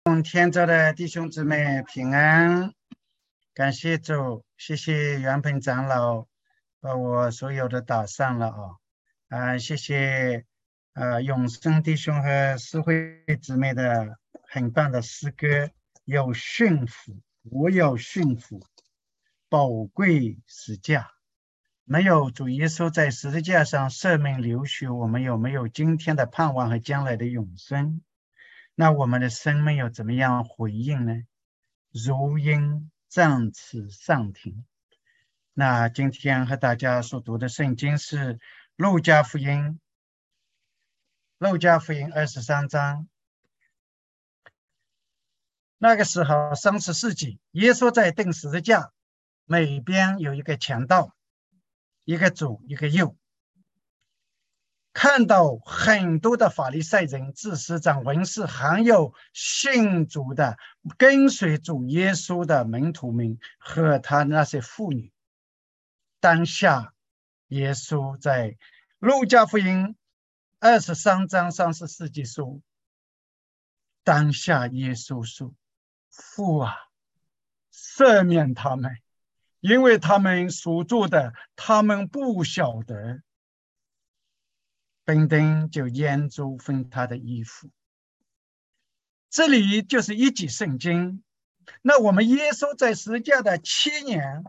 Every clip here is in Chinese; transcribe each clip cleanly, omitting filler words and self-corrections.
天主的弟兄姊妹平安，感谢主，谢谢袁鹏长老把我所有的打上了谢谢永生弟兄和思慧姊妹的很棒的诗歌，有驯服，我有驯服，宝贵十架，没有主耶稣在十字架上舍命流血，我们有没有今天的盼望和将来的永生？那我们的生命又怎么样回应呢？如鹰展翅上腾。那今天和大家所读的圣经是路加福音23章。那个时候30世纪，耶稣在钉十字架，每边有一个强盗，一个左一个右。看到很多的法利赛人、祭司长、文士，还有信主的跟随主耶稣的门徒们和他那些妇女。当下耶稣在路加福音23章34节说，当下耶稣说，父啊，赦免他们，因为他们所做的他们不晓得。奔登就沿着分他的衣服。这里就是一节圣经。那我们耶稣在十字架的7年，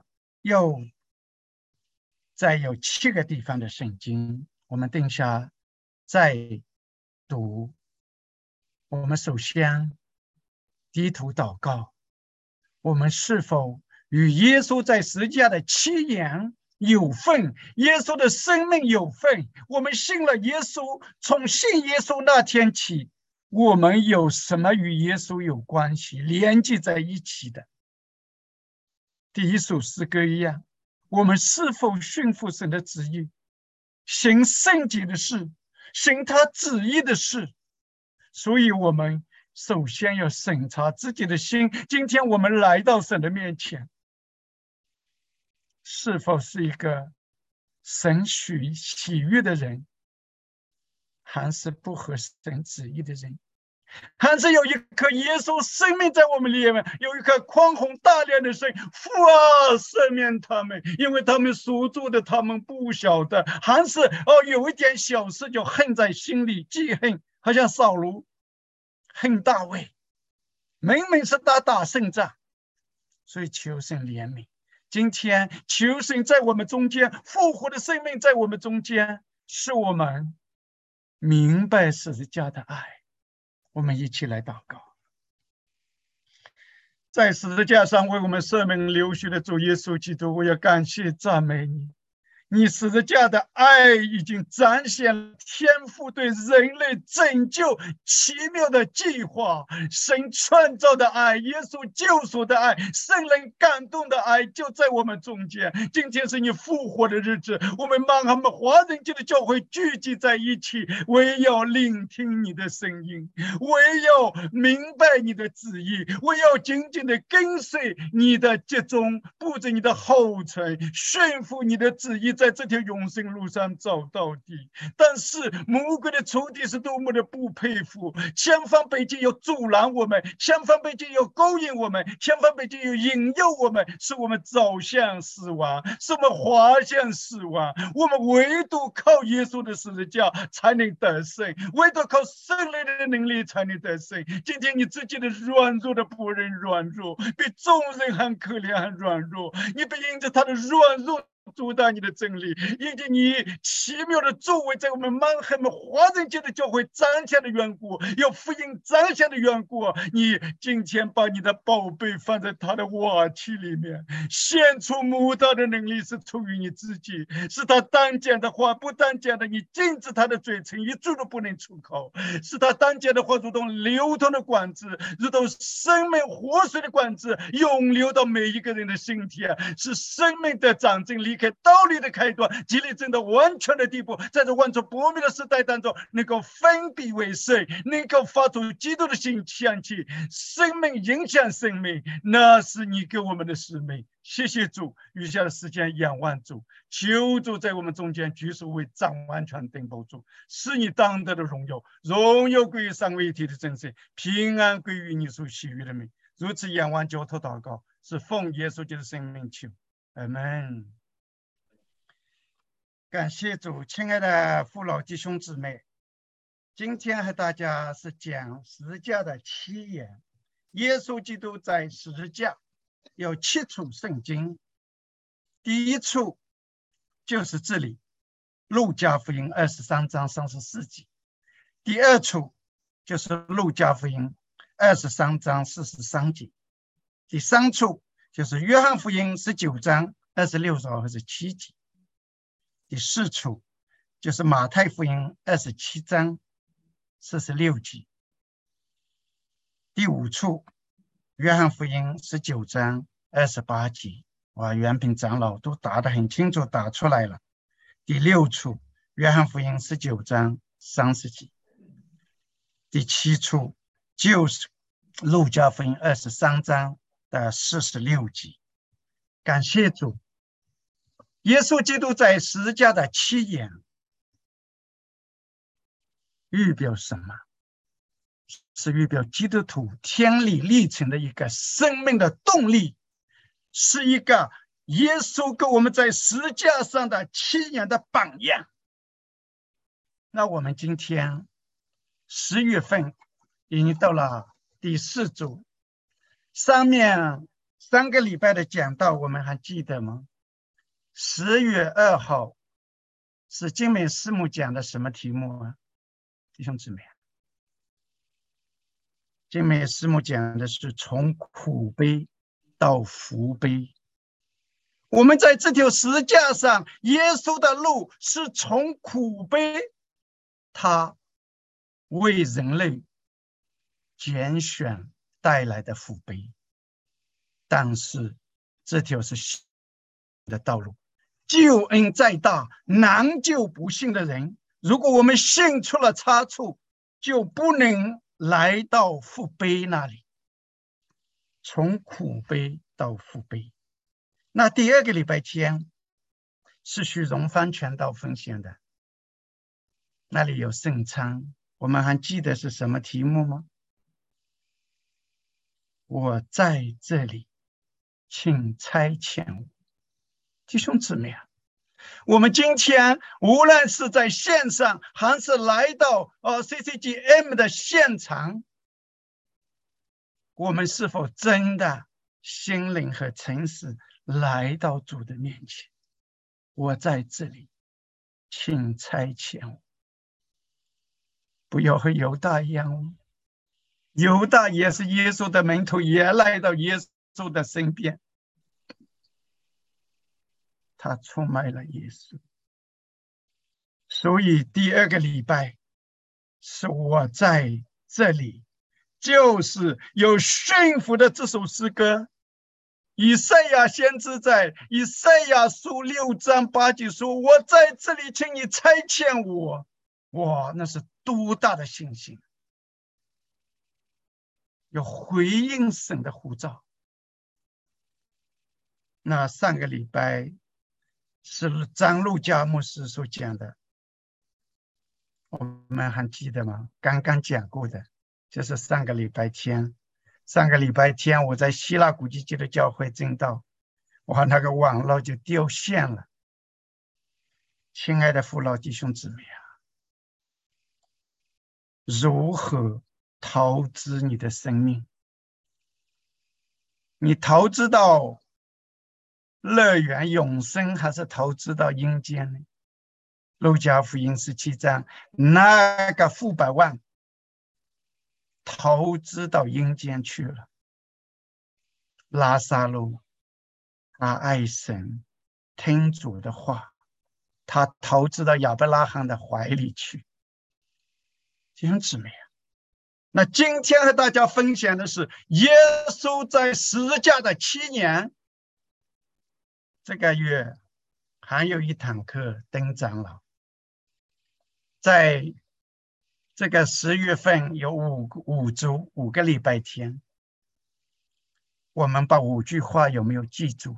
再有7个地方的圣经，我们等下再读。我们首先低头祷告，我们是否与耶稣在十字架的7年有份？耶稣的生命有份。我们信了耶稣，从信耶稣那天起，我们有什么与耶稣有关系连接在一起的？第一首诗歌一样，我们是否顺服神的旨意，行圣洁的事，行他旨意的事？所以我们首先要审查自己的心。今天我们来到神的面前，是否是一个神喜悦的人，还是不合神旨意的人？还是有一颗耶稣生命在我们里面，有一颗宽宏大量的心？父啊，赦免他们，因为他们所做的他们不晓得。还是有一点小事就恨在心里，记恨，好像扫罗恨大卫，明明是打胜仗。所以求神怜悯。今天求神在我们中间，复活的生命在我们中间，使我们明白十字架的爱。我们一起来祷告。在十字架上为我们赦免流血的主耶稣基督，我要感谢赞美你。你十字架的爱已经展现了天父对人类拯救奇妙的计划，神创造的爱，耶稣救赎的爱，圣灵感动的爱就在我们中间。今天是你复活的日子，我们华人界的教会聚集在一起，唯有聆听你的声音，唯有明白你的旨意，唯有紧紧的跟随你的节中，步着你的后尘，顺服你的旨意，在这条永生路上走到底。但是魔鬼的仇敌是多么的不佩服，千方百计要阻拦我们，千方百计要勾引我们，千方百计要引诱我们，使我们走向死亡，使我们滑向死亡。我们唯独靠耶稣的十字架才能得胜，唯独靠圣灵的能力才能得胜。今天你自己的软弱的仆人软弱，比众人还可怜还软弱，你不因着他的软弱主打你的真理，因着你奇妙的作为在我们华人界的教会彰显的缘故，有福音彰显的缘故，你今天把你的宝贝放在他的瓦器里面，献出母道的能力是出于你自己，是他当讲的话不当讲的，你禁止他的嘴唇一句都不能出口，是他当讲的话如同流通的管子，如同生命活水的管子，涌流到每一个人的身体，是生命的长进离开开道理的开端，积累真的完全的地步，在这万众不灭的时代当中，能够分别为圣，能够发出基督的馨香气，生命影响生命，那是你给我们的使命。谢谢主，余下的时间仰望主，求主在我们中间举手为掌完全顶保主，是你当得的荣耀，荣耀归于三位一体的真神，平安归于你所喜悦的名。如此仰望交托祷告，是奉耶稣基督的生命求，阿门。感谢主，亲爱的父老弟兄姊妹，今天和大家是讲十字架的7言。耶稣基督在十字架有7处圣经，第一处就是这里，路加福音23章34节；第二处就是路加福音23章43节；第三处就是约翰福音19章26到27节；第四处就是马太福音27章46节；第五处约翰福音19章28节。哇，袁平长老都答得很清楚，答出来了。第六处约翰福音19章30节。第七处就是路加福音23章的46节。感谢主，耶稣基督在十字架的7言预表什么？是预表基督徒天理历程的一个生命的动力，是一个耶稣给我们在十字架上的7言的榜样。那我们今天10月份已经到了第4周，上面3个礼拜的讲道我们还记得吗？10月2号是金美师母讲的什么题目啊？弟兄姊妹，金美师母讲的是从苦悲到福悲。我们在这条十字架上，耶稣的路是从苦悲，他为人类拣选带来的福悲。但是这条是的道路，救恩再大，难救不幸的人。如果我们信出了差错，就不能来到福悲那里，从苦悲到福悲。那第2个礼拜天是许荣芳传道分享的，那里有圣餐，我们还记得是什么题目吗？我在这里，请差遣我。弟兄姊妹啊，我们今天无论是在线上还是来到CCGM 的现场，我们是否真的心灵和诚实来到主的面前？我在这里，请差遣我。不要和犹大一样，犹大也是耶稣的门徒，也来到耶稣的身边，他出卖了耶稣。所以第2个礼拜是我在这里，就是有驯服的这首诗歌。以赛亚先知在以赛亚书6章8节说，我在这里，请你差遣我。哇，那是多大的信心，有回应神的呼召。那上个礼拜是张路加牧师所讲的，我们还记得吗？刚刚讲过的，就是上个礼拜天我在希腊国际基督教会证道，我那个网络就掉线了。亲爱的父老弟兄姊妹啊，如何投资你的生命？你投资到乐园永生，还是投资到阴间呢？路加福音17章，那个富百万投资到阴间去了。拉撒路他爱神，听主的话，他投资到亚伯拉罕的怀里去。弟兄姊妹啊，那今天和大家分享的是耶稣在十字架的7年。这个月还有一堂课，邓长老在这个10月份有5个礼拜天，我们把5句话有没有记住？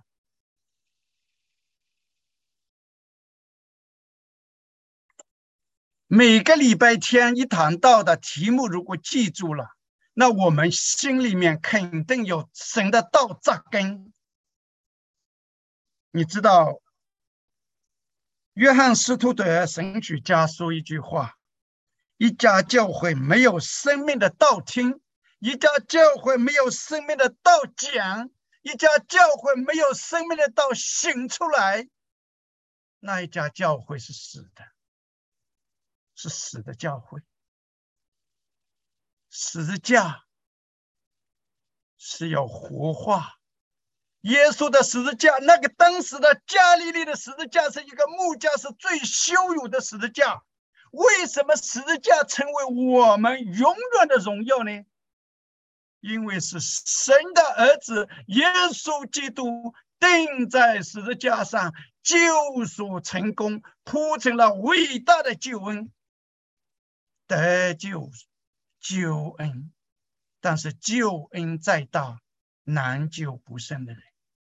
每个礼拜天一堂道的题目如果记住了，那我们心里面肯定有神的道扎根。你知道约翰斯图德神学家说一句话，一家教会没有生命的道听，一家教会没有生命的道讲，一家教会没有生命的道醒出来，那一家教会是死的，是死的教会。十字架是要活化，耶稣的十字架，那个当时的加利利的十字架是一个木架，是最羞辱的十字架。为什么十字架成为我们永远的荣耀呢？因为是神的儿子耶稣基督钉在十字架上，救赎成功，铺成了伟大的救恩，得救救恩。但是救恩再大，难救不胜的人。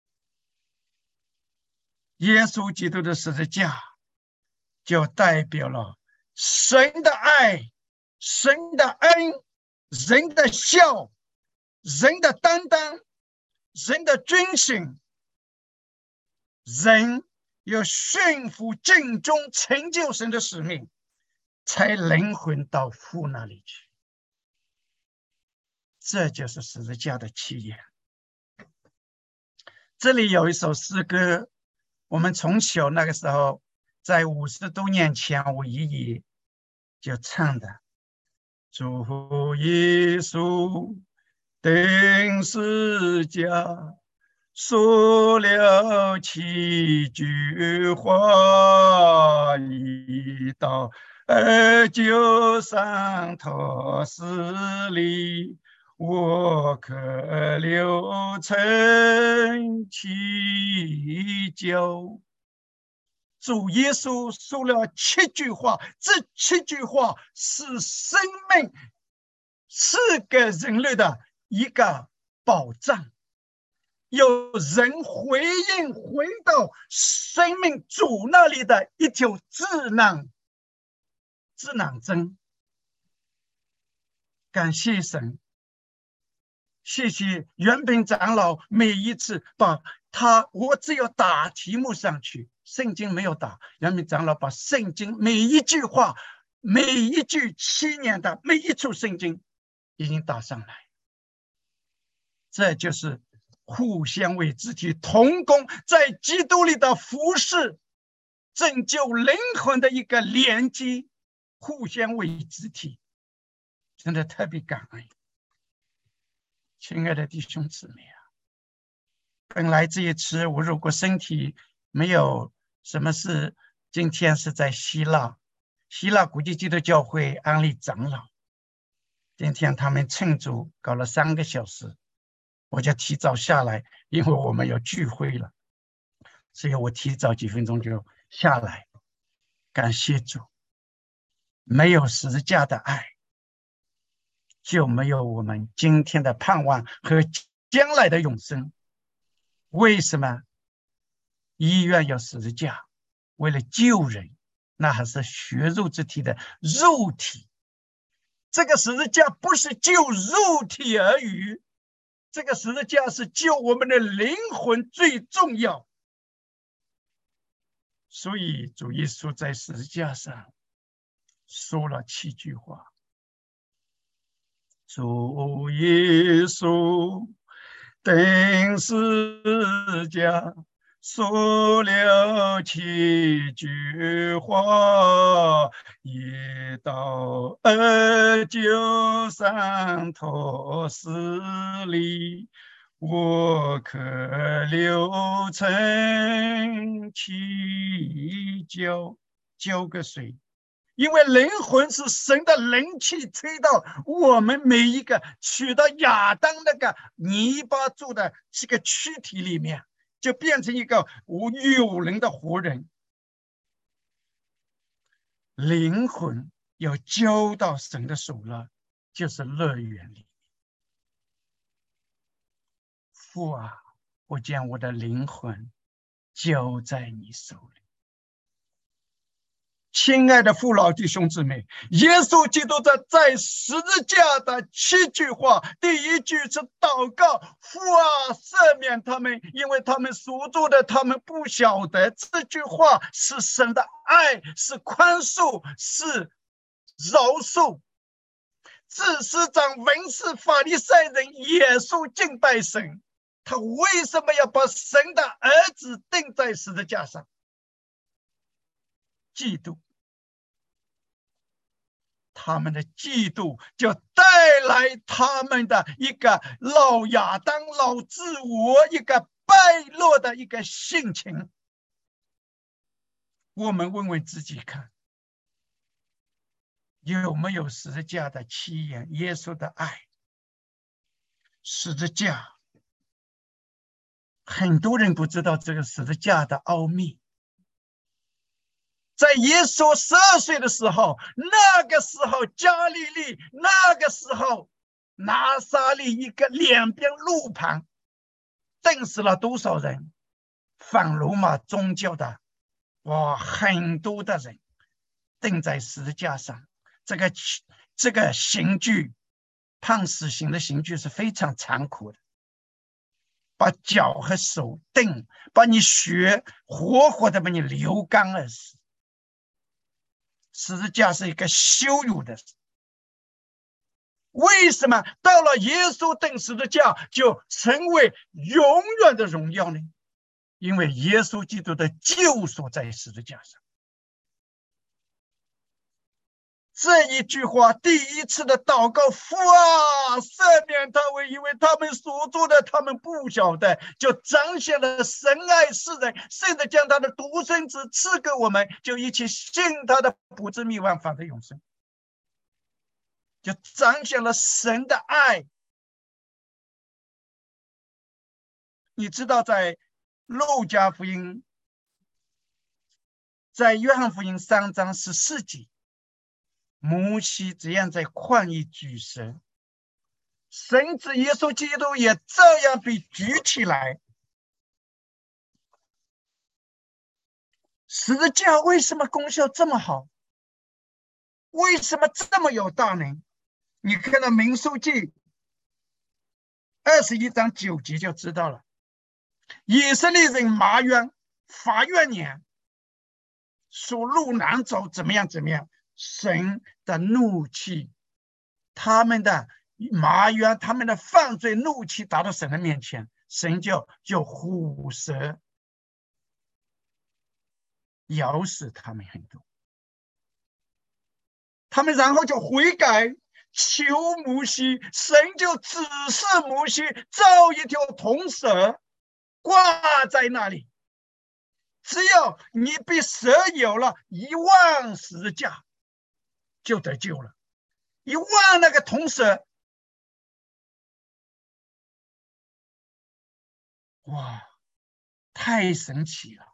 耶稣基督的十字架就代表了神的爱、神的恩、人的孝、人的担当、人的遵行，人要驯服尽忠，成就神的使命，才灵魂到父那里去。这就是十字架的起源。这里有一首诗歌，我们从小那个时候在50多年前我爷爷就唱的，主耶稣钉十字架，说了7句话，一到就上头死里，我可留成祈求。主耶稣说了7句话，这7句话是生命，是给人类的一个保障。有人回应，回到生命主那里的一条智囊针。感谢神，谢谢袁炳长老，每一次把我只有打题目上去，圣经没有打，袁炳长老把圣经每一句话，每一句7年的每一处圣经已经打上来。这就是互相为肢体同工，在基督里的服侍，拯救灵魂的一个连接，互相为肢体，真的特别感恩。亲爱的弟兄姊妹啊，本来这一次我如果身体没有什么事，今天是在希腊国际基督教会安利长老，今天他们庆祝搞了3个小时，我就提早下来，因为我们有聚会了，所以我提早几分钟就下来。感谢主，没有十字架的爱，就没有我们今天的盼望和将来的永生。为什么医院有十字架？为了救人，那还是血肉之体的肉体。这个十字架不是救肉体而已，这个十字架是救我们的灵魂最重要。所以主耶稣在十字架上说了7句话。主耶稣钉十字架，说了7句话，一到就上头死里，我可留成祈求。浇个水，因为灵魂是神的灵气吹到我们每一个取到亚当那个泥巴做的这个躯体里面，就变成一个有灵的活人。 灵魂要交到神的手了，就是乐园里。父啊，我将我的灵魂交在你手里。亲爱的父老弟兄姊妹，耶稣基督在十字架的7句话，第1句是祷告，父啊，赦免他们，因为他们所做的他们不晓得。这句话是神的爱，是宽恕，是饶恕。祭司长、文士、法利赛人也说敬拜神，他为什么要把神的儿子钉在十字架上？嫉妒。他们的嫉妒就带来他们的一个老亚当、老自我，一个败落的一个性情。我们问问自己看，有没有十字架的起源？耶稣的爱，十字架，很多人不知道这个十字架的奥秘。在耶稣12岁的时候，那个时候加利利，那个时候拿撒勒一个两边路旁，钉死了多少人？反罗马宗教的，很多的人钉在十字架上。这个刑具，判死刑的刑具是非常残酷的，把脚和手钉，把你血活活的把你流干而死。十字架是一个羞辱的事。为什么到了耶稣钉十字架就成为永远的荣耀呢？因为耶稣基督的救赎在十字架上。这一句话，第一次的祷告，父啊，赦免他们，因为他们所做的他们不晓得，就彰显了神爱世人，甚至将他的独生子赐给我们，就一起信他的，不至灭亡，反得永生，就彰显了神的爱。你知道，在路加福音，在约翰福音3章14节，摩西这样在旷野举神，神子耶稣基督也这样被举起来。十字架为什么功效这么好？为什么这么有大能？你看到民数记21章9节就知道了。以色列人埋怨法院年说路难走，怎么样，神的怒气，他们的埋怨，他们的犯罪怒气达到神的面前，神就虎蛇咬死他们很多，他们然后就悔改，求摩西，神就指示摩西造一条铜蛇挂在那里，只要你被蛇咬了1万十字架就得救了，1万那个铜蛇，哇，太神奇了！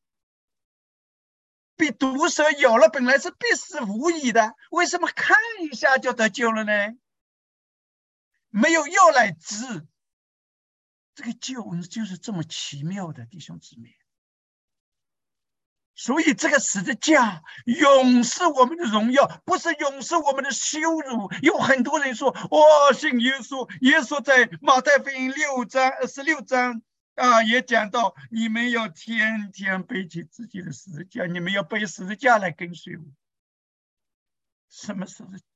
被毒蛇咬了，本来是必死无疑的，为什么看一下就得救了呢？没有药来治，这个救恩就是这么奇妙的，弟兄姊妹。所以这个十字架永是我们的荣耀，不是永是我们的羞辱。有很多人说，信耶稣，耶稣在马太福音16章也讲到，你们要天天背起自己的十字架，你们要背十字架来跟随我。什么十字架？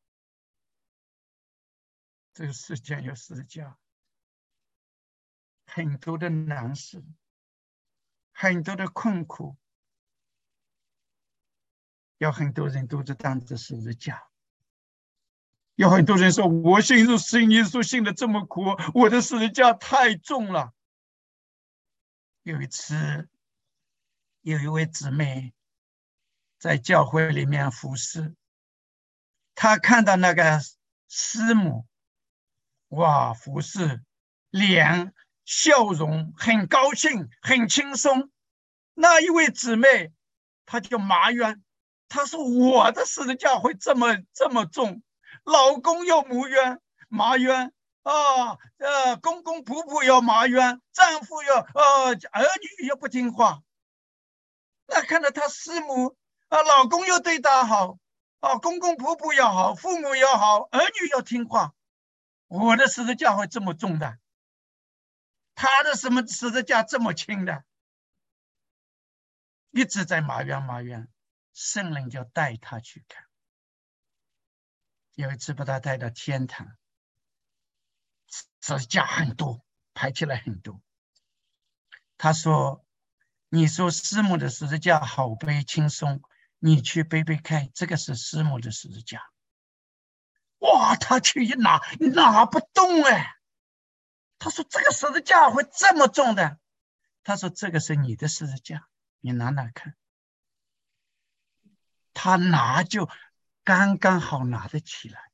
这个世界有十字架，很多的难事，很多的困苦，有很多人都是当着十字架。有很多人说，我信耶稣信的这么苦，我的十字架太重了。有一次，有一位姊妹在教会里面服侍，她看到那个师母，服侍脸笑容很高兴，很轻松。那一位姊妹，她就埋怨他说我的十字架会这么重，老公要埋怨啊，公公婆婆要埋怨，丈夫要儿女又不听话。那看到他师母老公又对他好公公婆婆要好，父母要好，儿女要听话，我的十字架会这么重的，他的什么十字架这么轻的？一直在埋怨，圣灵就带他去看。有一次把他带到天堂，十字架很多，排起来很多。他说：“你说师母的十字架好背轻松，你去背背看，这个是师母的十字架。”哇，他去一拿不动哎。他说：“这个十字架会这么重的？”他说：“这个是你的十字架，你拿看。”他拿就刚刚好拿得起来。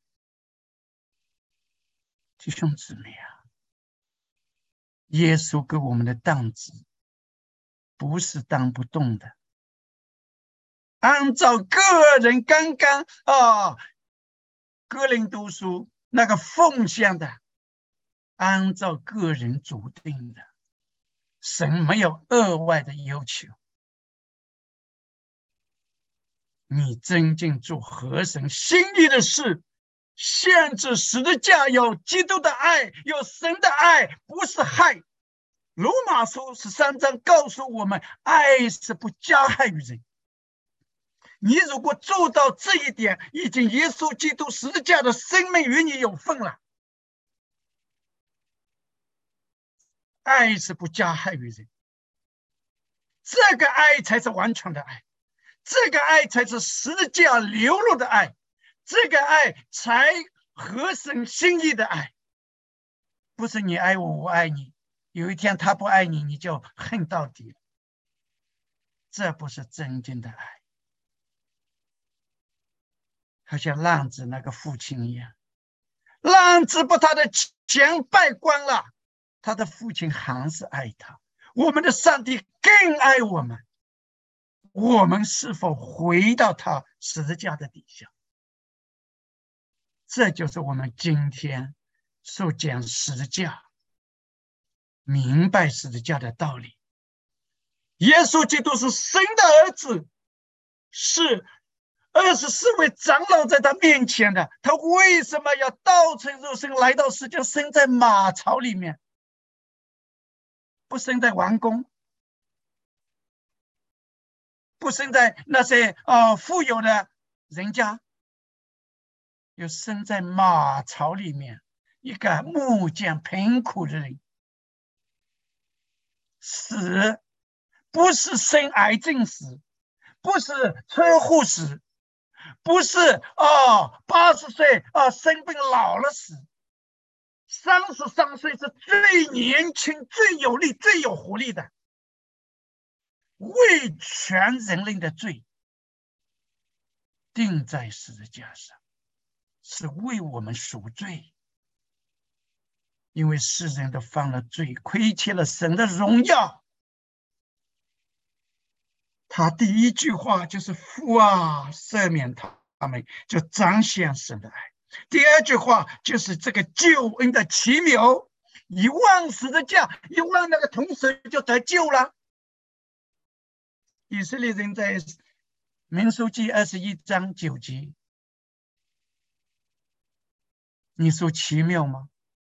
弟兄姊妹啊，耶稣给我们的担子不是担不动的。按照个人刚刚哥林多书那个奉献的，按照个人主定的，神没有额外的要求。你真正做合神心意的事，限制十字架有基督的爱，有神的爱，不是害。罗马书13章告诉我们，爱是不加害于人。你如果做到这一点，已经耶稣基督十字架的生命与你有份了。爱是不加害于人，这个爱才是完全的爱，这个爱才是十字架流露的爱，这个爱才合神心意的爱。不是你爱我，我爱你，有一天他不爱你，你就恨到底了。这不是真正的爱。好像浪子那个父亲一样，浪子把他的钱败光了，他的父亲还是爱他。我们的上帝更爱我们，我们是否回到他十字架的底下？这就是我们今天所讲十字架，明白十字架的道理。耶稣基督是神的儿子，是24位长老在他面前的，他为什么要道成肉身来到世界，生在马槽里面，不生在王宫，不生在那些富有的人家，又生在马槽里面，一个木匠贫苦的人。死不是生癌症死，不是车祸死，不是80岁生病老了死，33岁是最年轻、最有力、最有活力的，为全人类的罪钉在十字架上，是为我们赎罪。因为世人都犯了罪，亏欠了神的荣耀。他第一句话就是父啊，赦免他们，就彰显神的爱。第二句话就是这个救恩的奇妙，一忘十字架，一忘那个铜蛇就得救了。以色列人在民数记21章9节，你说奇妙吗？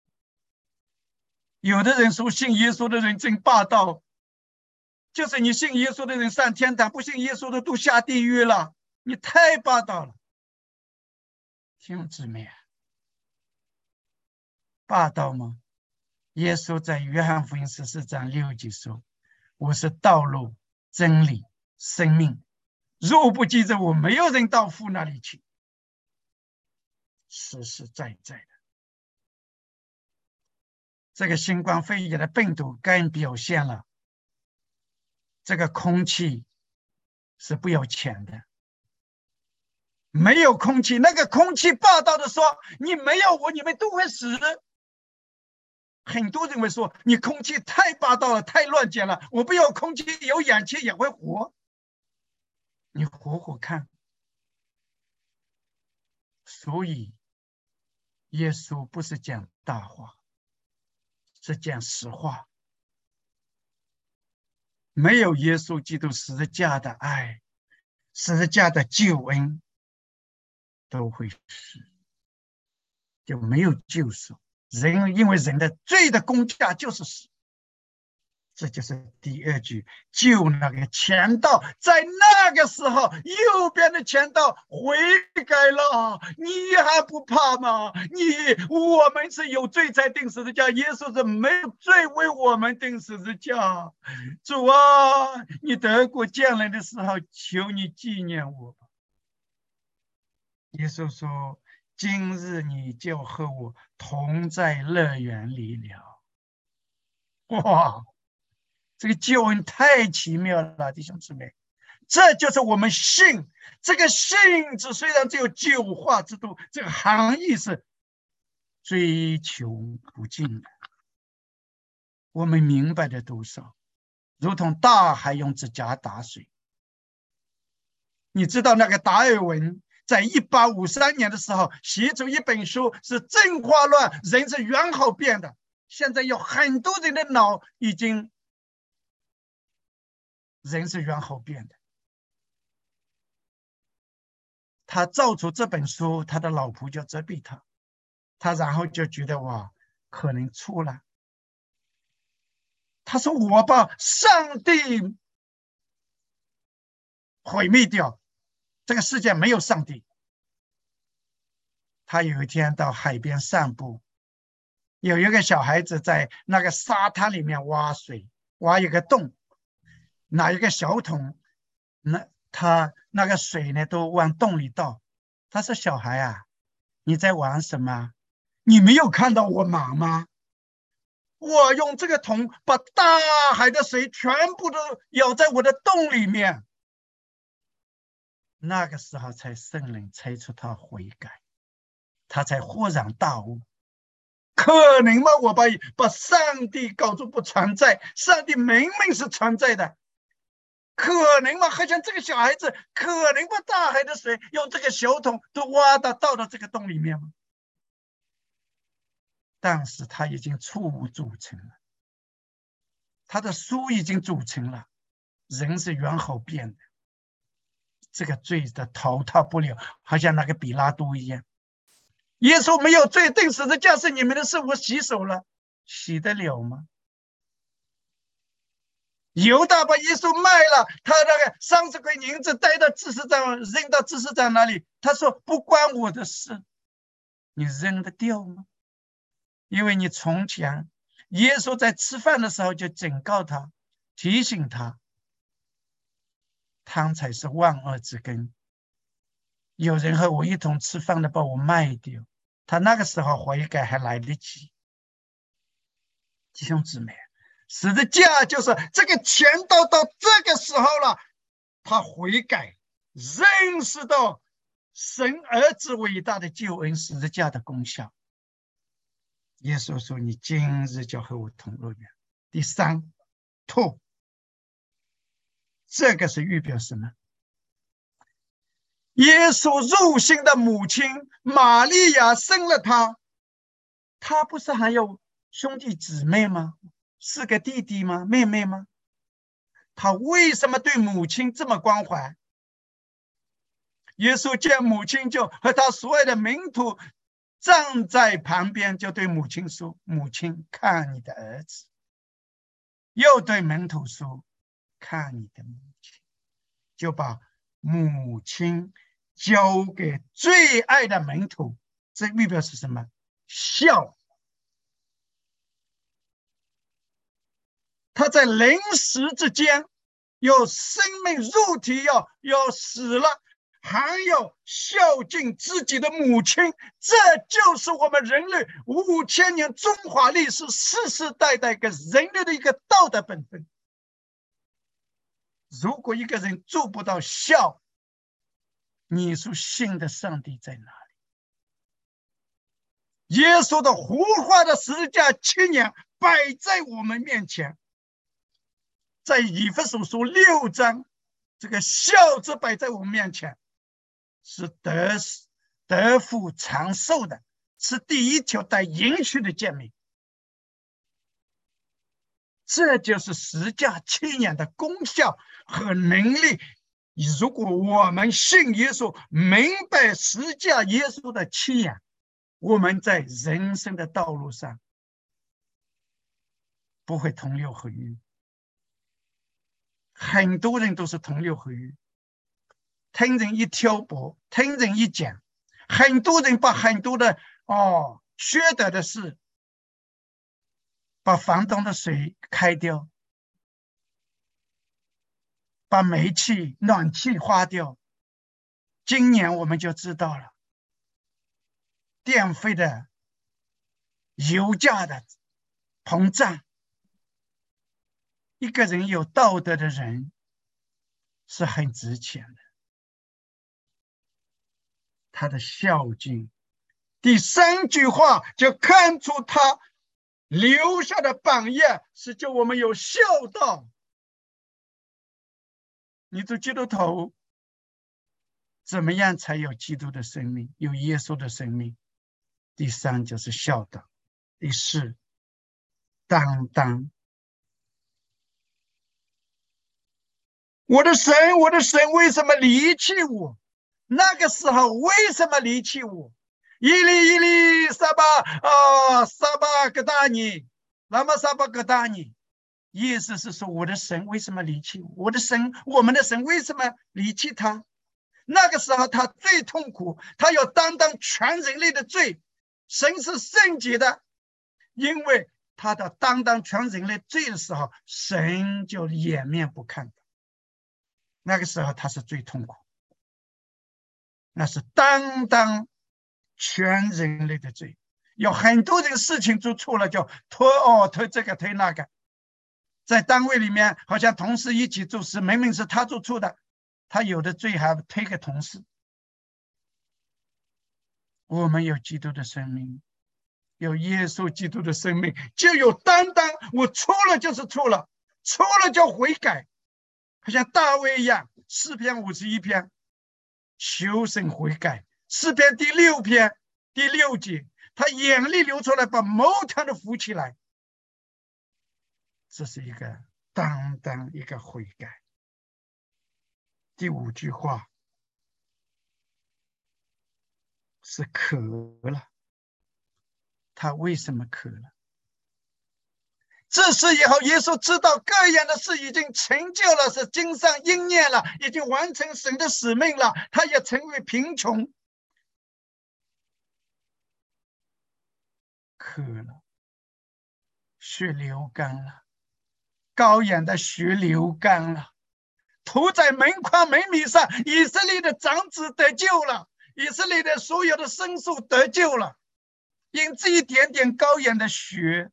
有的人说信耶稣的人真霸道，就是你信耶稣的人上天堂，不信耶稣的都下地狱了，你太霸道了。弟兄姊妹，霸道吗？耶稣在约翰福音14章6节说，我是道路真理生命，若不记着我，没有人到父那里去。实实在在的，这个新冠肺炎的病毒更表现了这个空气是不要钱的，没有空气，那个空气霸道的说，你没有我，你们都会死。很多人会说，你空气太霸道了，太乱讲了，我不要空气，有氧气也会活。你活活看， 所以耶稣不是讲大话，是讲实话。没有耶稣基督十字架的爱，十字架的救恩，都会死，就没有救赎。人因为人的罪的工价就是死。这就是第二句，救那个强盗，在那个时候，右边的强盗悔改了，你还不怕吗？我们是有罪才定十字架，耶稣是没有罪为我们定十字架。主啊，你得国降临的时候，求你纪念我吧。耶稣说：“今日你就和我同在乐园里了。”哇！这个救恩太奇妙了，弟兄姊妹，这就是我们信这个信字，虽然只有9画之多，这个含义是追求不尽的。我们明白的多少，如同大海用指甲打水。你知道那个达尔文在1853年的时候写出一本书，是进化论，人是猿猴变的。现在有很多人的脑已经。人是猿猴变的。他造出这本书，他的老婆就责备他，他然后就觉得哇，可能错了。他说：“我把上帝毁灭掉，这个世界没有上帝。”他有一天到海边散步，有一个小孩子在那个沙滩里面挖水，挖一个洞，拿一个小桶，他那个水呢都往洞里倒。他说：“小孩啊，你在玩什么？你没有看到我忙吗？我用这个桶把大海的水全部都舀在我的洞里面。”那个时候才圣灵催促他悔改，他才豁然大悟。可能吗？我把上帝搞作不存在，上帝明明是存在的。可能吗？好像这个小孩子可能把大海的水用这个小桶都挖倒到这个洞里面吗？但是他已经错误组成了，他的书已经组成了，人是猿猴变的，这个罪的逃脱不了，好像那个比拉多一样。耶稣没有罪，定十字架是你们的事，我洗手了，洗得了吗？犹大把耶稣卖了，他那个30块银子带到执事长，扔到执事长那里，他说不关我的事，你扔得掉吗？因为你从前耶稣在吃饭的时候就警告他，提醒他，汤才是万恶之根。有人和我一同吃饭的把我卖掉，他那个时候悔改还来得及。弟兄姊妹，十字架就是这个钱到这个时候了，他悔改，认识到神儿子伟大的救恩，十字架的功效。耶稣说：“你今日就和我同乐园。”第3，吐，这个是预表什么？耶稣入心的母亲玛利亚生了他，他不是还有兄弟姊妹吗？4个弟弟吗？妹妹吗？他为什么对母亲这么关怀？耶稣见母亲，就和他所有的门徒站在旁边，就对母亲说：“母亲，看你的儿子。”又对门徒说：“看你的母亲。”就把母亲交给最爱的门徒。这预表是什么？孝。他在临死之间，有生命肉体要死了，还要孝敬自己的母亲。这就是我们人类5000年中华历史世世代代给人类的一个道德本分。如果一个人做不到孝，你说信的上帝在哪里？耶稣的活化的十字架7年摆在我们面前，在以弗所书6章，这个孝字摆在我们面前，是得福长寿的，是第一条带应许的诫命。这就是十架信仰的功效和能力。如果我们信耶稣，明白十架耶稣的信仰，我们在人生的道路上不会同流合污。很多人都是同流合污，听人一挑拨，听人一讲，很多人把很多的缺德的事，把房东的水开掉，把煤气、暖气花掉。今年我们就知道了，电费的、油价的膨胀。一个人有道德的人是很值钱的，他的孝敬。第三句话就看出他留下的榜样是叫我们有孝道。你做基督徒怎么样才有基督的生命，有耶稣的生命？第三就是孝道。第四，担当。我的神，我的神，为什么离弃我？那个时候为什么离弃我？伊利伊利撒巴格达尼，拉玛撒巴格达尼，意思是说我的神为什么离弃我？我的神，我们的神为什么离弃他？那个时候他最痛苦，他要担当全人类的罪。神是圣洁的，因为他的担当全人类罪的时候，神就掩面不看。那个时候他是最痛苦，那是担当全人类的罪。有很多这个事情做错了，就推这个推那个。在单位里面，好像同事一起做事，明明是他做错的，他有的罪还推给同事。我们有基督的生命，有耶稣基督的生命，就有担当。我错了就是错了，错了就悔改。好像大卫一样，诗篇51篇求神悔改，诗篇第6篇第6节，他眼泪流出来，把毛毯都扶起来。这是一个担当，一个悔改。第5句话是渴了。他为什么渴了？自此以后，耶稣知道各样的事已经成就了，是经上应验了，已经完成神的使命了。他也成为贫穷，渴了，血流干了，羔羊的血流干了，涂在门框门楣上。以色列的长子得救了，以色列的所有的牲畜得救了，因这一点点羔羊的血，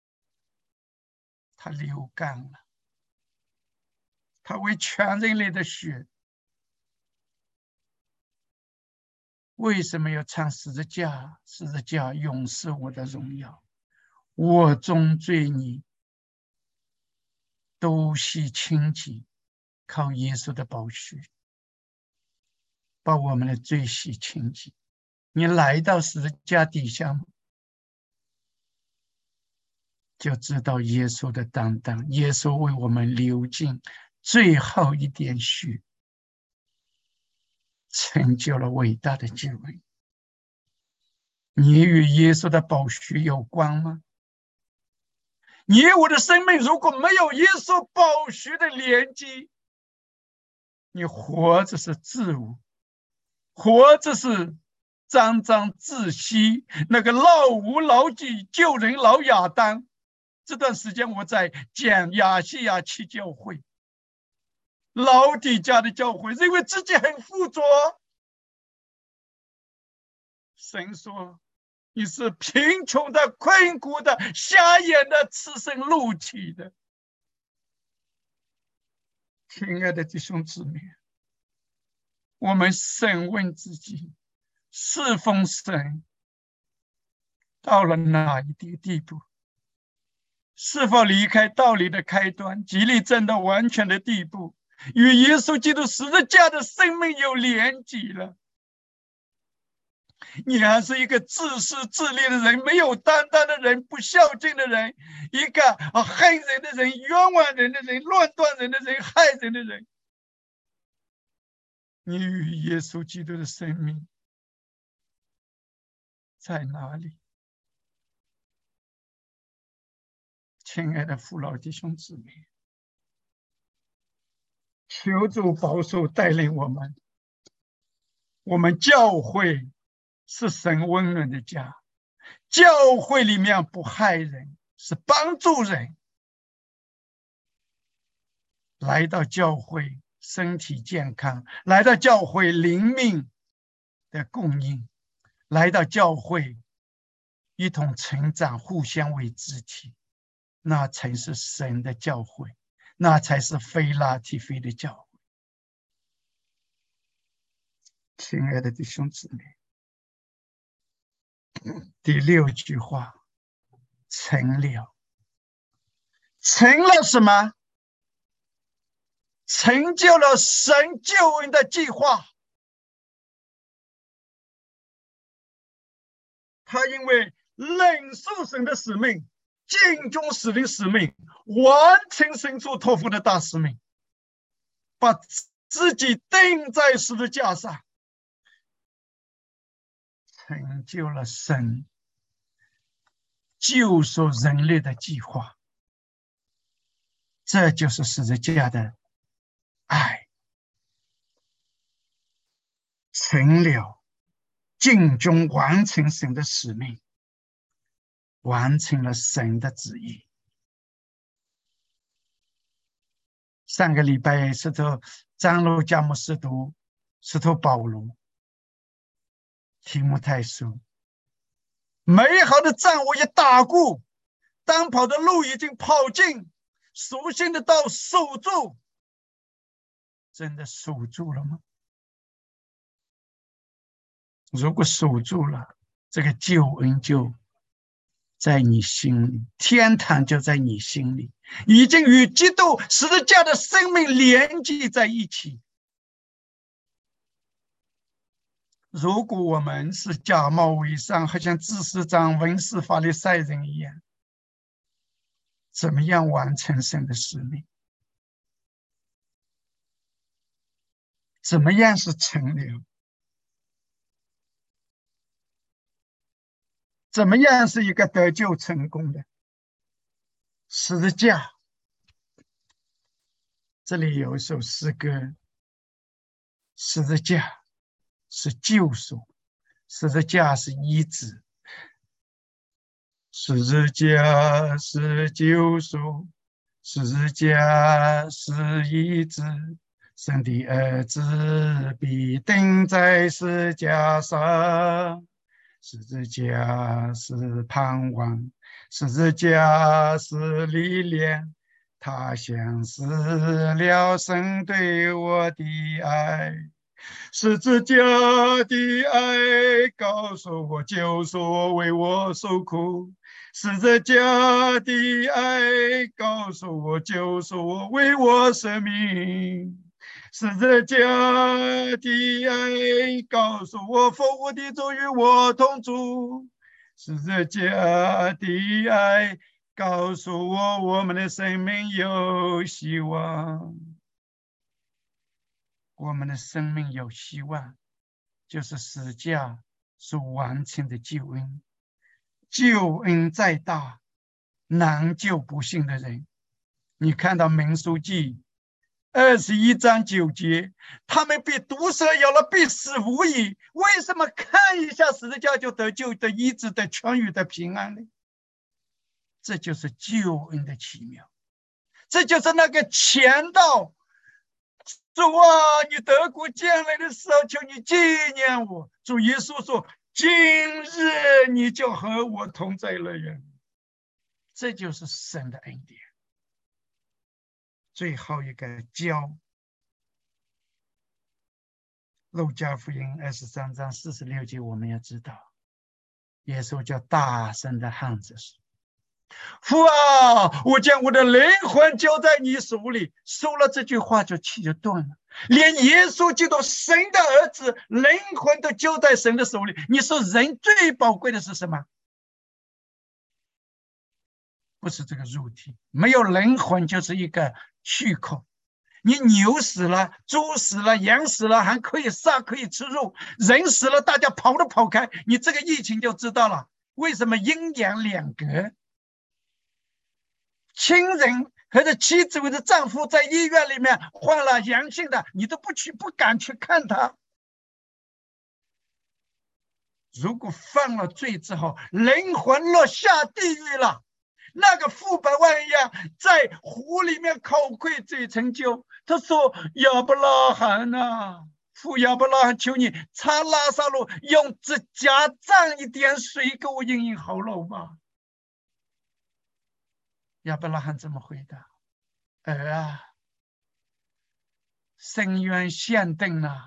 他流干了，他为全人类的血。为什么要唱十字架？十字架永是我的荣耀，我中罪孽都系清洁，靠耶稣的宝血把我们的罪洗清洁。你来到十字架底下，就知道耶稣的担当。耶稣为我们流尽最后一点血，成就了伟大的救恩。你与耶稣的宝血有关吗？你我的生命如果没有耶稣宝血的连接，你活着是自我，活着是沾沾自喜。那个老吾老己，救人老亚当。这段时间我在讲亚细亚七教会，老底家的教会，认为自己很富足。神说你是贫穷的、困苦的、瞎眼的、赤身露体的。亲爱的弟兄姊妹，我们审问自己，侍奉神到了哪一个地步？是否离开道理的开端，极力真到完全的地步，与耶稣基督十字架的生命有连结了？ 你还是一个自私自利的人，没有担当的人，不孝敬的人，一个恨人的人，冤枉人的人，乱断人的人，害人的人。你与耶稣基督的生命在哪里？亲爱的父老弟兄姊妹，求主保守带领我们。我们教会是神温暖的家，教会里面不害人，是帮助人。来到教会身体健康，来到教会灵命的供应，来到教会一同成长，互相为肢体，那才是神的教会，那才是非拉提非的教会。亲爱的弟兄姊妹，第6句话，成了。成了什么？成就了神救恩的计划。他因为领受神的使命，尽忠使灵使命，完成神所托付的大使命，把自己钉在十字架上，成就了神救赎人类的计划。这就是十字架的爱。成了，尽忠完成神的使命，完成了神的旨意。上个礼拜使徒张罗加姆使徒使徒保罗提摩太书，美好的战我也打过，当跑的路已经跑尽，属性的道守住。真的守住了吗？如果守住了，这个救恩就在你心里，天堂就在你心里，已经与基督十字架的生命连接在一起。如果我们是假冒伪善，好像祭司长、文士、法利赛人一样，怎么样完成神的使命？怎么样是成了？怎么样是一个得救成功的？十字架。这里有一首诗歌，十字架是救赎，十字架是医治，十字架是救赎，十字架是医治，神的儿子必钉在十字架上，十字架是盼望，十字架是力量，它显示了神对我的爱。十字架的爱告诉我，救赎为我受苦。十字架的爱告诉我，救赎为我生命。十字架的爱告诉我，复活的主与我同住。十字架的爱告诉我，我们的生命有希望。我们的生命有希望，就是十字架所完成的救恩。救恩再大，难救不信的人。你看到民数记21章9节，他们被毒蛇咬了，必死无疑。为什么看一下十字架就得救、得医治、得痊愈、得平安呢？这就是救恩的奇妙，这就是那个前道。主啊，你得国将来的时候，求你纪念我。主耶稣说，今日你就和我同在乐园。这就是神的恩典。最后一个教，路加福音23章46节，我们要知道，耶稣叫大声的喊着说，父啊，我将我的灵魂交在你手里。说了这句话就气就断了。 连耶稣基督神的儿子灵魂都交在神的手里。你说人最宝贵的是什么？不是这个肉体，没有灵魂就是一个虚空。你牛死了，猪死了，羊死了，还可以杀，可以吃肉。人死了，大家跑都跑开。你这个疫情就知道了，为什么阴阳两隔？亲人或者妻子或者丈夫在医院里面患了阳性的，你都不敢去看他。如果犯了罪之后，灵魂落下地狱了，那个富百万呀，在湖里面口愧罪成就。他说：“亚伯拉罕呐，父亚伯拉罕，求你擦拉撒路，用指甲蘸一点水给我饮饮喉咙吧。”亚伯拉罕怎么回答？儿啊，深渊限定了，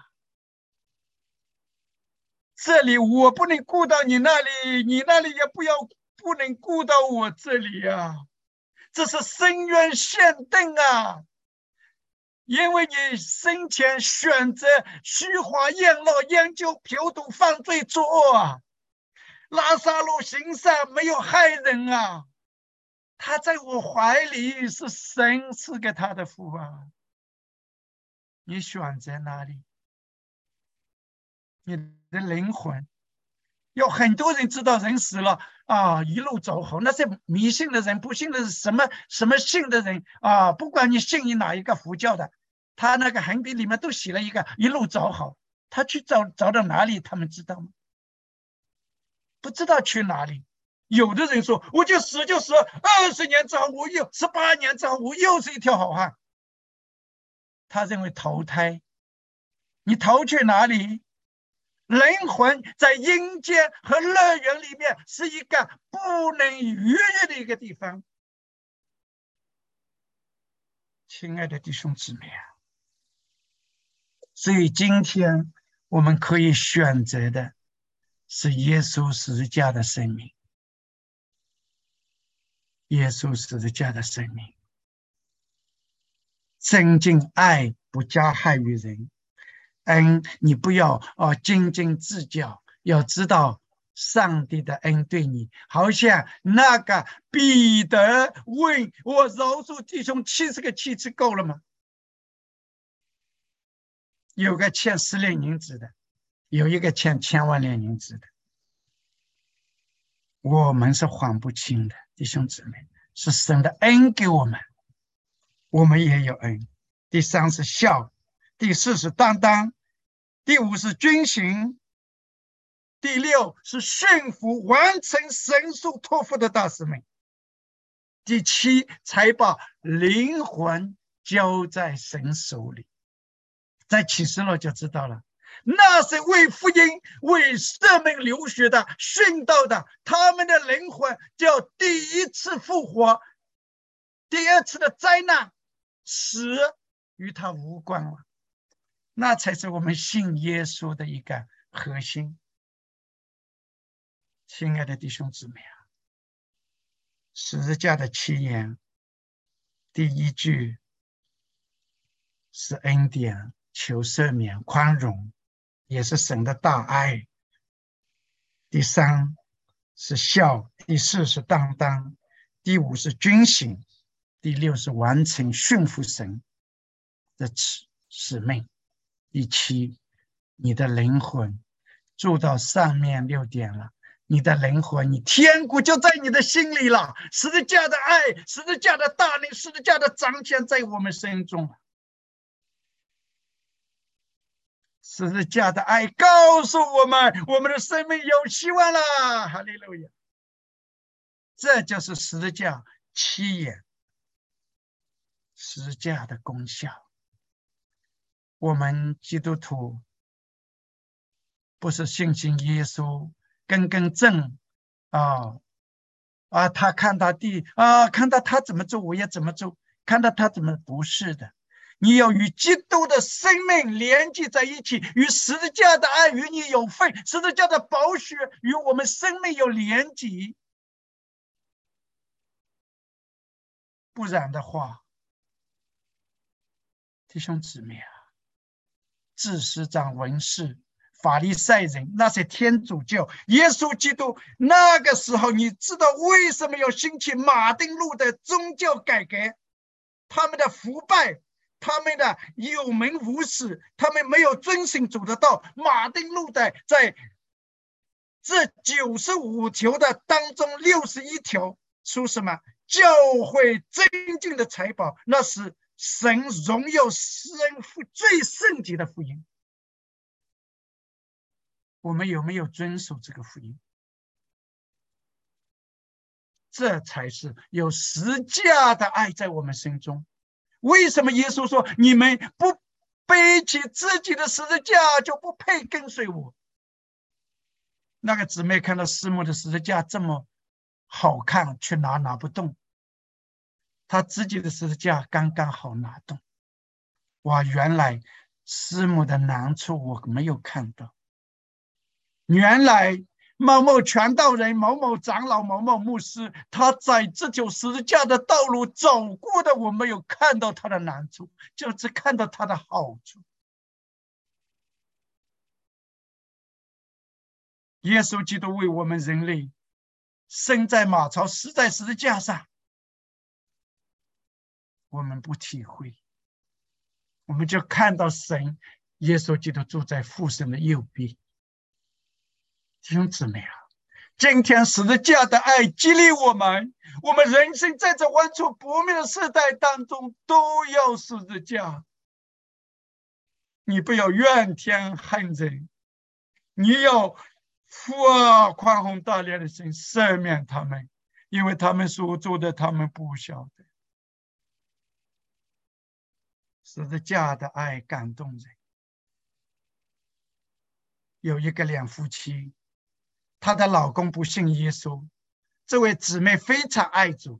这里我不能顾到你那里，你那里也不能顾到我这里呀。这是深渊限定啊！因为你生前选择虚华宴乐、研究、嫖赌、犯罪、作恶啊，拉撒路行善没有害人啊，他在我怀里是神赐给他的福啊。你选择哪里？你的灵魂。有很多人知道人死了啊，一路走好，那些迷信的人、不信的什么信的人啊，不管你信你哪一个佛教的，他那个横笔里面都写了一个一路走好。他去找到哪里，他们知道吗？不知道去哪里。有的人说我就死20年之后，我又18年之后，我又是一条好汉。他认为投胎，你投去哪里？灵魂在阴间和乐园里面是一个不能逾越的一个地方。亲爱的弟兄姊妹啊，所以今天我们可以选择的是耶稣十字架的生命，耶稣十字架的生命，增进爱，不加害于人。你不要斤斤计较，要知道上帝的恩对你，好像那个彼得问我饶恕弟兄70个7次够了吗？有个欠10两银子的，有一个欠1000万两银子的，我们是还不清的，弟兄姊妹，是神的恩给我们，我们也有恩。第3是孝，第4是担当，第5是遵行，第6是驯服，完成神所托付的大使命。第7才把灵魂交在神手里。在启示录就知道了，那是为福音、为生命流血的、殉道的，他们的灵魂叫第1次复活，第2次的灾难死与他无关了。那才是我们信耶稣的一个核心。亲爱的弟兄姊妹啊，十字架的起源，第1句是恩典，求赦免、宽容，也是神的大爱。第3是孝，第4是担当，第5是遵行，第6是完成驯服神的使命。第7，你的灵魂住到上面6点了，你的灵魂，你天国就在你的心里了。十字架的爱，十字架的大能，十字架的彰显在我们身中。十字架的爱告诉我们，我们的生命有希望了。哈利路亚！这就是十字架起源，十字架的功效。我们基督徒不是信耶稣，跟正他看到看到他怎么做，我也怎么做，看到他怎么，不是的。你要与基督的生命连接在一起，与十字架的爱与你有份，十字架的宝血与我们生命有连接。不然的话，弟兄姊妹啊， 祭司长、文士、法利赛人，那些天主教，耶稣基督那个时候，你知道为什么要兴起马丁路的宗教改革？他们的腐败，他们的有名无实，他们没有遵循主的道。马丁路的在这95条的当中61条说什么？教会真正的财宝，那是神荣耀神父最圣洁的福音。我们有没有遵守这个福音？这才是有十架的爱在我们心中。为什么耶稣说你们不背起自己的十字架就不配跟随我？那个姊妹看到师母的十字架这么好看，却拿不动，她自己的十字架刚刚好拿动。哇，原来师母的难处我没有看到，原来某某传道人、某某长老、某某牧师，他在这条十字架的道路走过的，我没有看到他的难处，就只看到他的好处。耶稣基督为我们人类生在马槽，死在十字架上，我们不体会，我们就看到神耶稣基督住在父神的右边。弟兄姊妹啊，今天十字架的爱激励我们，我们人生在这万处不灭的世代当中都要十字架。你不要怨天恨人，你要父啊，宽宏大量的心赦免他们，因为他们所做的他们不晓得。十字架的爱感动人。有一个两夫妻，她的老公不信耶稣，这位姊妹非常爱主，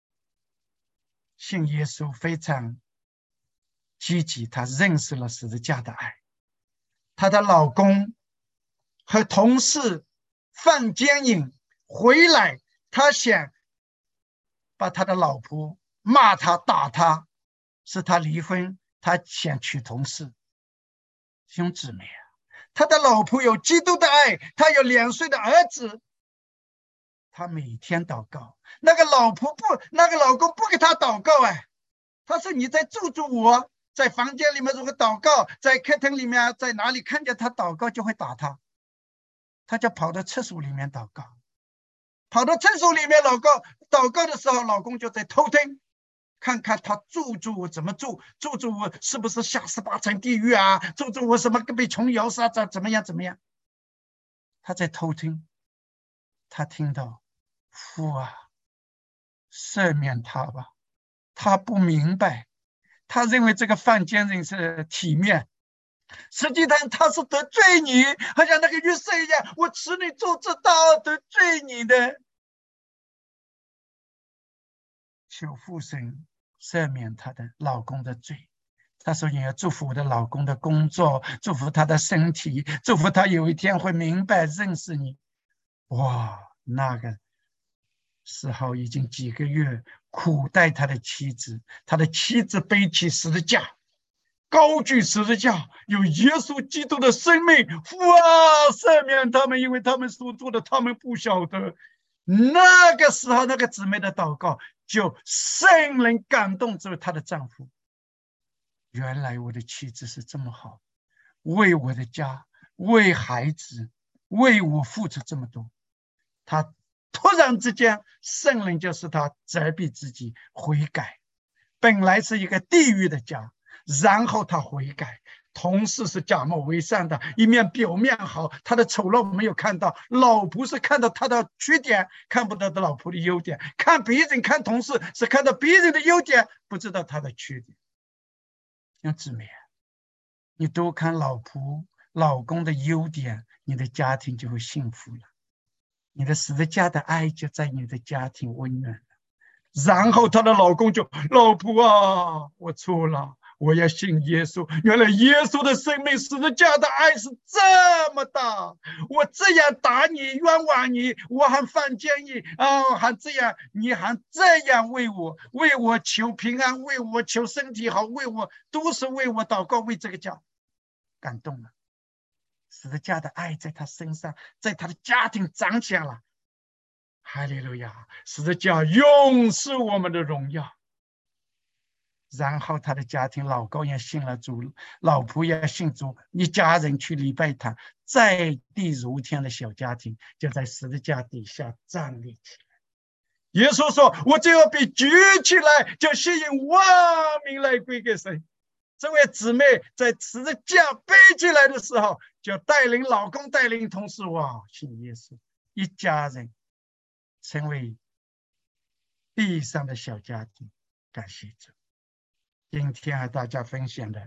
信耶稣非常积极，她认识了十字架的爱。她的老公和同事犯奸淫回来，他想把他的老婆骂他打他，使他离婚，他想娶同事。兄姊妹啊，他的老婆有基督的爱，他有2岁的儿子，他每天祷告。那个老公不给他祷告，他说你在咒诅我，在房间里面如果祷告，在客厅里面，在哪里看见他祷告就会打他，他就跑到厕所里面祷告。跑到厕所里面祷告的时候，老公就在偷听，看看他咒诅我怎么咒诅我是不是下18层地狱啊？咒诅我什么被虫咬死啊？怎么样？他在偷听，他听到父啊，赦免他吧。他不明白，他认为这个犯奸人是体面，实际上他是得罪你，好像那个约瑟一样，我使你做这道得罪你的。求父神赦免她的老公的罪。她说也要祝福我的老公的工作，祝福他的身体，祝福他有一天会明白认识你。哇，那个时候已经几个月苦待他的妻子，他的妻子背起十字架，高举十字架，有耶稣基督的生命，父啊，赦免他们，因为他们所做的他们不晓得。那个时候那个姊妹的祷告就圣灵感动着她的丈夫，原来我的妻子是这么好，为我的家，为孩子，为我付出这么多。他突然之间圣灵就使他责备自己悔改，本来是一个地狱的家，然后他悔改。同事是假冒伪善的，一面表面好，他的丑陋没有看到，老婆是看到他的缺点，看不到的老婆的优点，看别人看同事是看到别人的优点，不知道他的缺点。像姊妹，你多看老婆老公的优点，你的家庭就会幸福了，你的十字架的爱就在你的家庭温暖了。然后她的老公就，老婆啊，我错了，我要信耶稣。原来耶稣的生命十字架的爱是这么大，我这样打你冤枉你，我还犯奸淫啊，还这样，你还这样为我求平安，为我求身体好，都是为我祷告，为这个家。 感动了，十字架的爱在他身上，在他的家庭彰显了。哈利路亚！十字架永是我们的荣耀。然后他的家庭，老公也信了主，老婆也信主，一家人去礼拜堂，在地如天的小家庭就在十字架底下站立起来。耶稣说：“我就要被举起来，就吸引万民来归给神。”这位姊妹在十字架背起来的时候，就带领老公，带领同事，哇，信耶稣，一家人成为地上的小家庭。感谢主。今天和大家分享的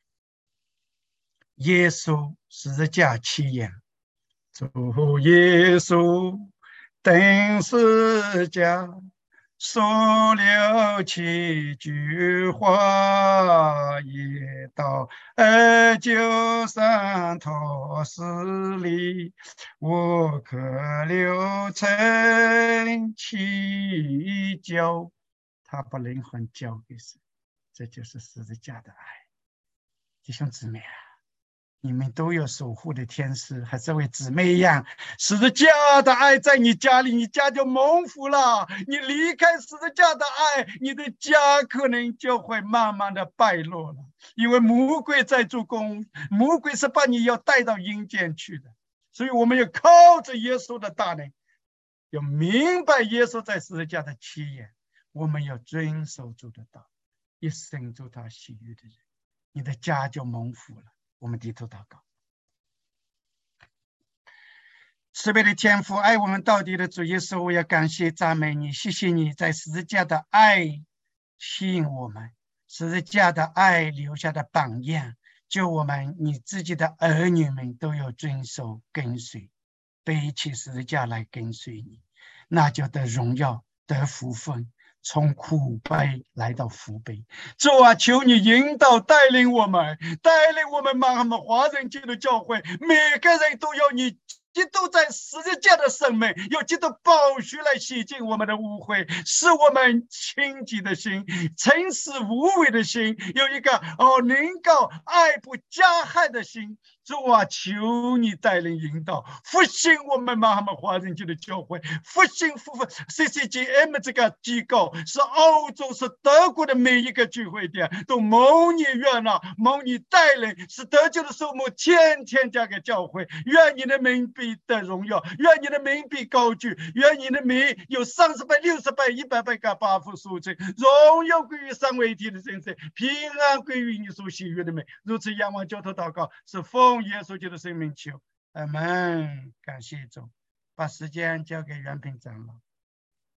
耶稣十字架奇言，主耶稣钉十架，说了7句话，一到293托死里，我可流成7角，他把灵魂交给神。这就是十字架的爱。弟兄姊妹啊，你们都有守护的天使，和这位姊妹一样，十字架的爱在你家里，你家就蒙福了。你离开十字架的爱，你的家可能就会慢慢的败落了，因为魔鬼在做工，魔鬼是把你要带到阴间去的。所以我们要靠着耶稣的大能，要明白耶稣在十字架的奇言，我们要遵守主的道，一生做他喜悦的人，你的家就蒙福了。我们低头祷告。慈悲的天父，爱我们到底的主耶稣，我要感谢赞美你，谢谢你在十字架的爱吸引我们，十字架的爱留下的榜样，就我们你自己的儿女们都有遵守跟随，背起十字架来跟随你，那就得荣耀，得福分，从苦悲来到福悲。主啊，求你引导带领我们马哈华人基督教会，每个人都有你基督在十字架的生命，有基督宝血来洗净我们的污秽，使我们清洁的心，诚实无伪的心，有一个能够爱不加害的心。主啊，求你带领引导，复兴我们马哈华人基督教会，复兴CCGM 这个机构，是欧洲是德国的每一个聚会点都蒙你悦纳，蒙你带领，使得救的数目天天加给教会。愿你的名被得荣耀，愿你的名被高举，愿你的名有30倍、60倍、100倍、8幅数字，荣耀归于三位一体的真神，平安归于你所喜悦的名。如此仰望交头祷告，是奉耶稣基督的生命求，阿门。感谢主，把时间交给袁平长老。